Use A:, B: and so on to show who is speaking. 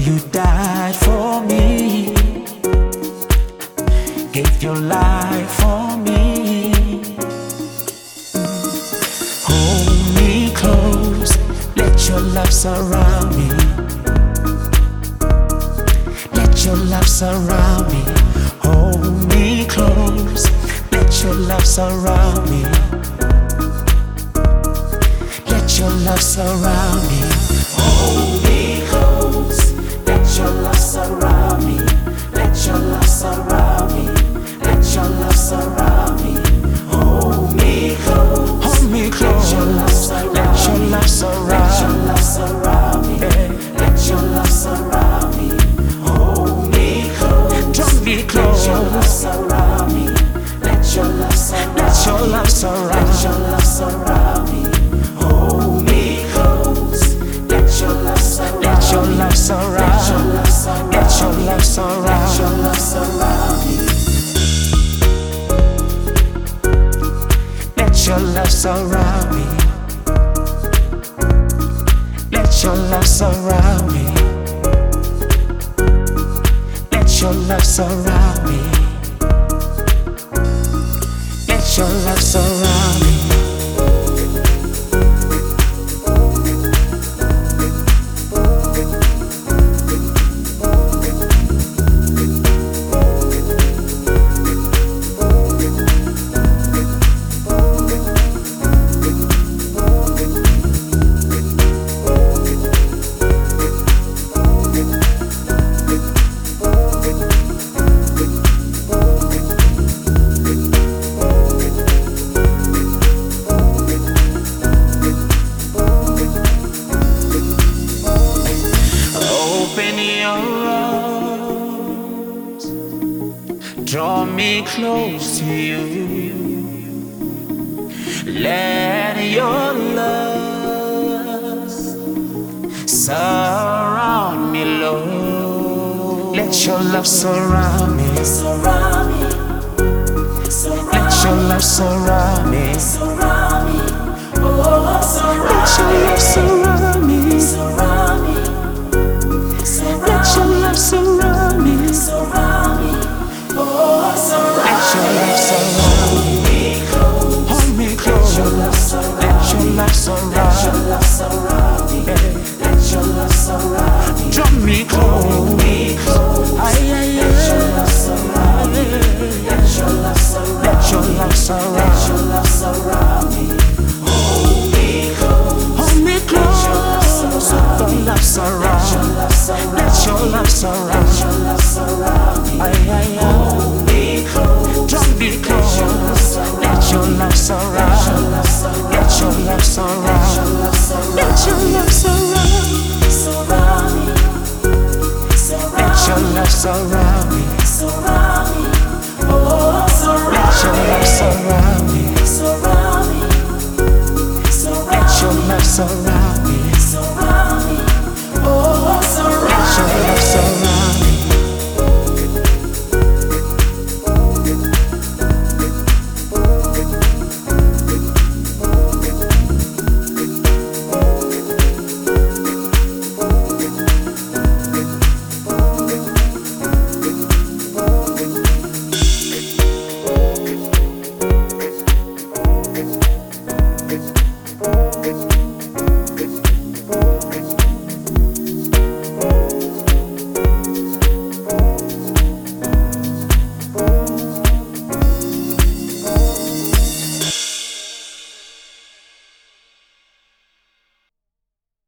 A: you died for me, gave your life for me. Hold me close, let your love surround me. Let your love surround me. Hold me close, let your love surround me. Let your love surround me. Hold me close, let your love surround me. Let your love surround me. Let your love surround me. Hold me close, hold me close. Let your love surround me. Let your love surround me. Let your love surround me. Hold me close, draw me close. Let your love surround me. Let your love surround me. Let your love surround me. Let your love surround me. Hold me close. Let your love surround. Let your love surround. Let your love surround. Let your love surround me. Let your love surround me. Let your love surround me. Let your love surround me. Let your love surround me. Open your arms, draw me close to you. Let your love surround me, Lord. Let your love surround me. Surround me. Let your love surround me. Surround me. Oh, surround me. Let your love surround me. Surround me. Let your love surround me. Surround me. Oh, surround me. Let your love surround me. Hold me close. Let your love surround. Let your love surround me. Let your love surround me. Draw me close. Hold me close. Let your love surround me. Let your love surround. Let your love surround. Let your love surround me. Hold me close. Hold me close. Let your love surround me. Let your love surround. Let your love surround. Let your love surround me. Hold me close. Draw me close. Let your love surround. Let your love surround. Let your love surround. Surround me. Let your love surround.